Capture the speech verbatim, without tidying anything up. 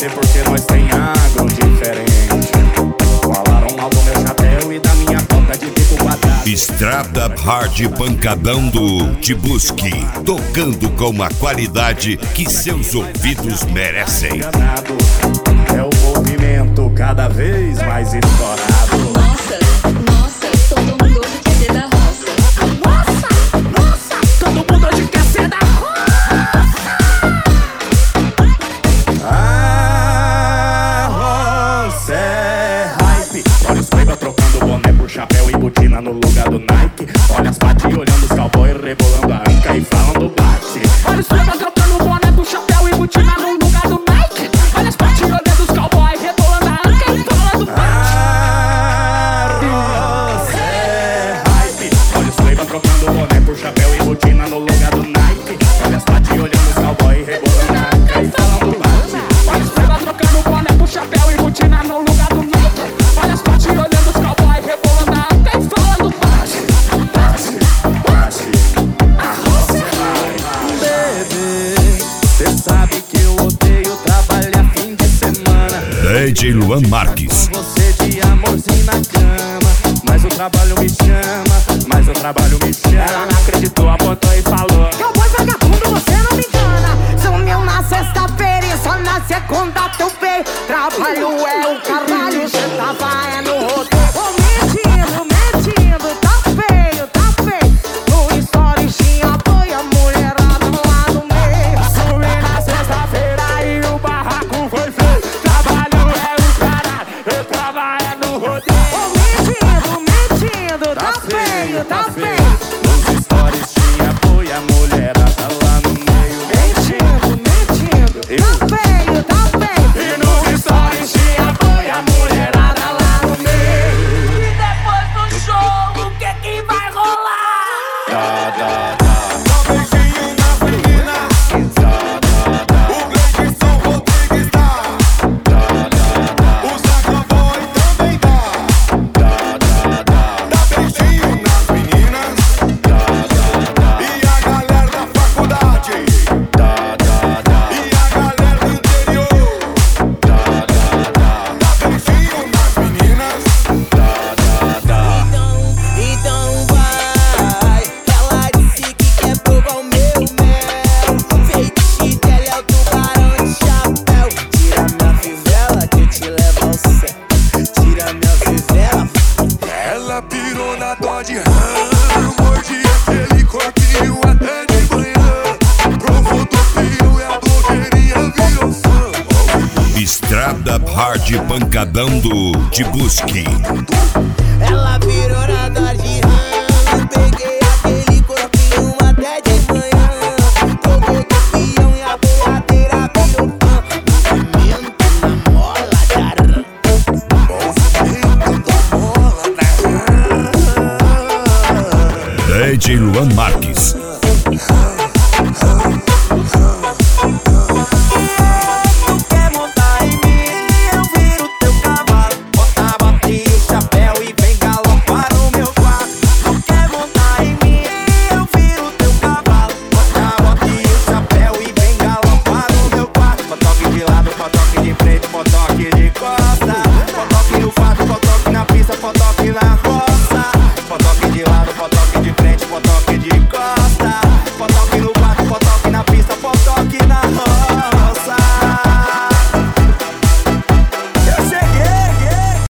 você porque nós tem ângulo diferente. Falaram mal do meu chapéu e da minha ponta de bico quadrado. Estrada Hard Pancadão do Te Busque, tocando com a qualidade que seus ouvidos merecem. É o movimento cada vez mais estourado. Nossa, nossa, todo mundo hoje quer ser da roça. Nossa, nossa, todo mundo hoje quer ser da roça. A roça é hype. Olha os playboy trocando boné por chapéu e botina no lugar do Nike. Olha as paty olhando os cowboy rebolando a anca e falando bate. Olha os playboy trocando boné por chapéu e botina no lugar do Nike. Olha as paty olhando os cowboy rebolando a anca e falando bate. A roça é hype. Olha os playboy trocando boné por chapéu e botina no lugar do Nike. Olha as paty olhando os cowboy rebolando a anca e falando bate. Olha os playboy trocando boné por chapéu e botina no lugar do Nike. Olha as paty olhando os cowboy rebolando a anca e falando bate. Bate, bate. A roça é hype. Bebê, cê sabe que eu odeio trabalhar fim de semana. D J Luan Marques. Com você de amorzinho na cama, mas o trabalho me chama, mas o trabalho me chama. Ela não acreditou, apontou e falou: Cowboy vagabundo, você não me engana. Sumiu na sexta-feira e só na segunda teu veio. Trabalho é o caralho, cê tava é no roteiro. Ô, mentindo, mentindo, tá feio, tá feio. No story tinha boi, a mulherada lá no meio. Sumi na sexta-feira e o barraco foi feio. Trabalho é o caralho, eu trabalho no rodeio. Ô, mentindo, mentindo, tá feio, tá feio. Nos stories tinha boi, a mulherada lá no meio. Mentindo, mentindo, tá feio, tá feio. E nos stories tinha boi, a mulherada lá no meio. E depois do show, o que que vai rolar? Da, da, da. Dá beijinho nas meninas. O Gleidson Rodrigues dá. O Zaca Boy também dá. Dá beijinho nas meninas. E a galera da faculdade. E a galera do interior. Dá beijinho nas meninas. Então, então vai. Ela disse que quer provar o meu mel. Feitiço dela é o tubarão de chapéu. Tira minha fivela que eu te levo ao céu. Tira minha fivela. Ela pirou na Dodge Ram, morde aquele corpinho até de manhã. Provou do pio e a blogueirinha virou fã. Estrada Hard Pancadão do Te Busque. Ela virou na Dodge Ram. Peguei aquele corpinho até de manhã. Provou do peão e a boiadeira virou fã. Movimento na mola, cara. Movimento da bola, né? D J Luan Marques. Ah,